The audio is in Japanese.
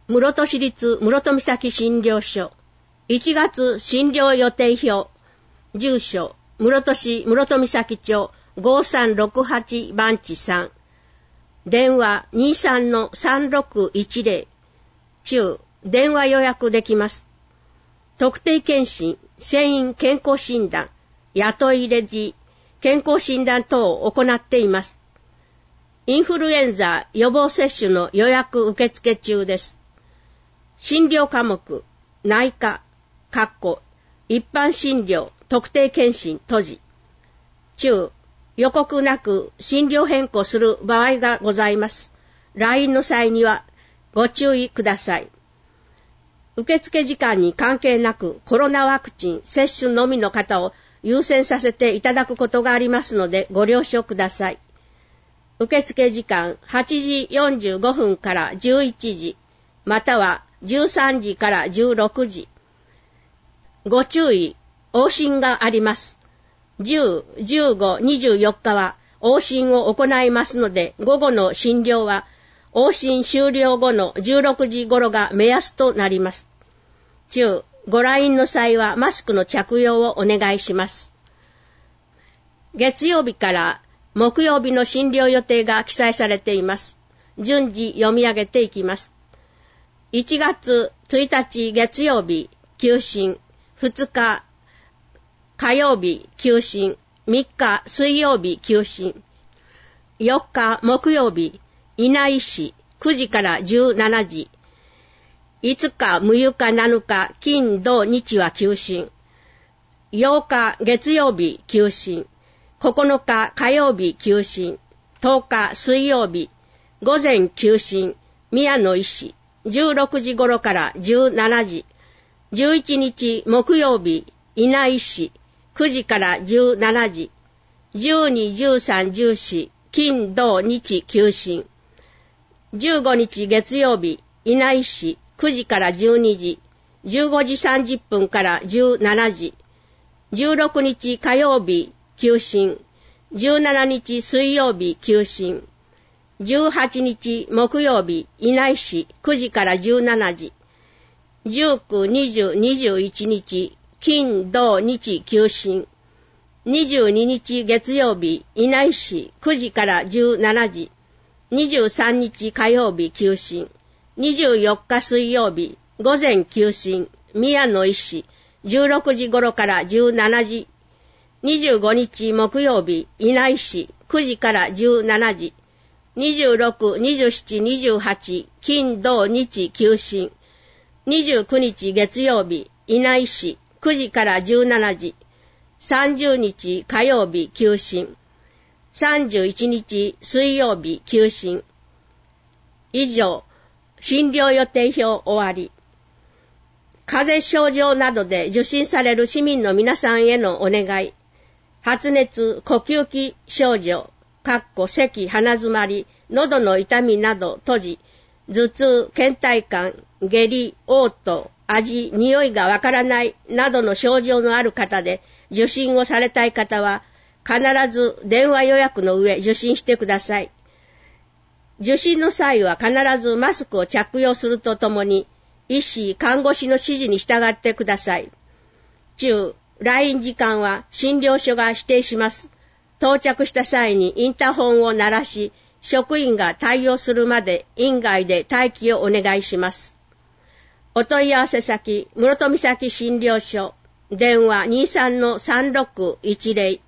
室戸市立室戸岬診療所1月診療予定表住所室戸市室戸岬町5368番地3電話 23-3610 中電話予約できます。特定健診、船員健康診断、雇い入れ時、健康診断等を行っています。インフルエンザ予防接種の予約受付中です。診療科目、内科、一般診療、特定健診、閉じ。中、予告なく診療変更する場合がございます。来院の際にはご注意ください。受付時間に関係なくコロナワクチン接種のみの方を優先させていただくことがありますのでご了承ください。受付時間8時45分から11時、または13時から16時。ご注意、往診があります。10、15、24日は往診を行いますので、午後の診療は往診終了後の16時頃が目安となります。中、ご来院の際はマスクの着用をお願いします。月曜日から木曜日の診療予定が記載されています。順次読み上げていきます。1月1日月曜日、休診。2日火曜日、休診。3日水曜日、休診。4日木曜日、稲井市9時から17時。5日6日7日金土日は休診。8日月曜日、休診。9日火曜日、休診。10日水曜日、午前休診。宮野医師16時頃から17時。11日木曜日、稲井市9時から17時。12、13、14、金土日休診。15日月曜日、稲井市9時から12時。15時30分から17時。16日火曜日、休診。17日水曜日、休診。18日木曜日、稲井市9時から17時。19、20、21日、金土日休診。22日月曜日、稲井市9時から17時。23日火曜日休診。24日水曜日、午前休診。宮野医師16時頃から17時。25日木曜日、稲井市9時から17時。26、27、28、金土日休診。29日月曜日、稲井市9時から17時。30日火曜日休診。31日水曜日休診。以上、診療予定表終わり。風邪症状などで受診される市民の皆さんへのお願い。発熱、呼吸器症状、咳、鼻詰まり、喉の痛みなど閉じ、頭痛、倦怠感、下痢、嘔吐、味、匂いがわからないなどの症状のある方で受診をされたい方は必ず電話予約の上受診してください。受診の際は必ずマスクを着用するとともに医師、看護師の指示に従ってください。中、来院時間は診療所が指定します。到着した際にインターホンを鳴らし、職員が対応するまで院外で待機をお願いします。お問い合わせ先、室戸岬診療所、電話 23-3610